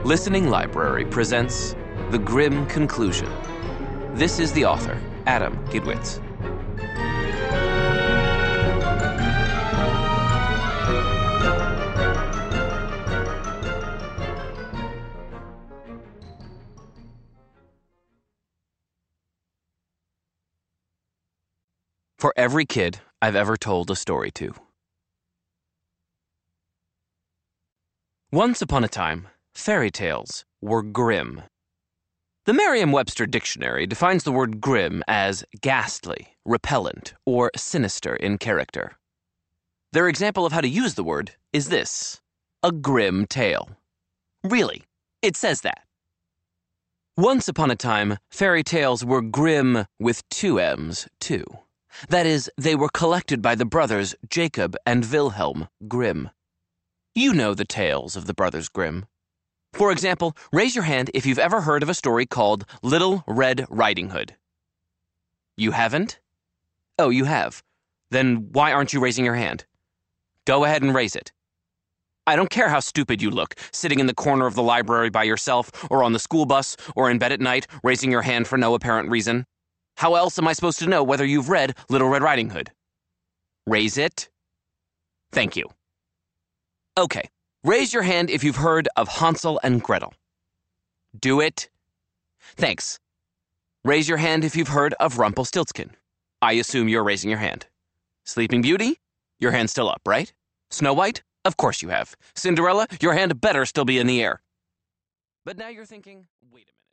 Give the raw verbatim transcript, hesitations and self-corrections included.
Listening Library presents The Grim Conclusion. This is the author, Adam Gidwitz. For every kid I've ever told a story to. Once upon a time, fairy tales were grim. The Merriam-Webster Dictionary defines the word grim as ghastly, repellent, or sinister in character. Their example of how to use the word is this: a grim tale. Really, it says that. Once upon a time, fairy tales were grim with two M's, too. That is, they were collected by the brothers Jacob and Wilhelm Grimm. You know the tales of the Brothers Grimm. For example, raise your hand if you've ever heard of a story called Little Red Riding Hood. You haven't? Oh, you have. Then why aren't you raising your hand? Go ahead and raise it. I don't care how stupid you look, sitting in the corner of the library by yourself, or on the school bus, or in bed at night, raising your hand for no apparent reason. How else am I supposed to know whether you've read Little Red Riding Hood? Raise it. Thank you. Okay, raise your hand if you've heard of Hansel and Gretel. Do it. Thanks. Raise your hand if you've heard of Rumpelstiltskin. I assume you're raising your hand. Sleeping Beauty? Your hand's still up, right? Snow White? Of course you have. Cinderella? Your hand better still be in the air. But now you're thinking, wait a minute.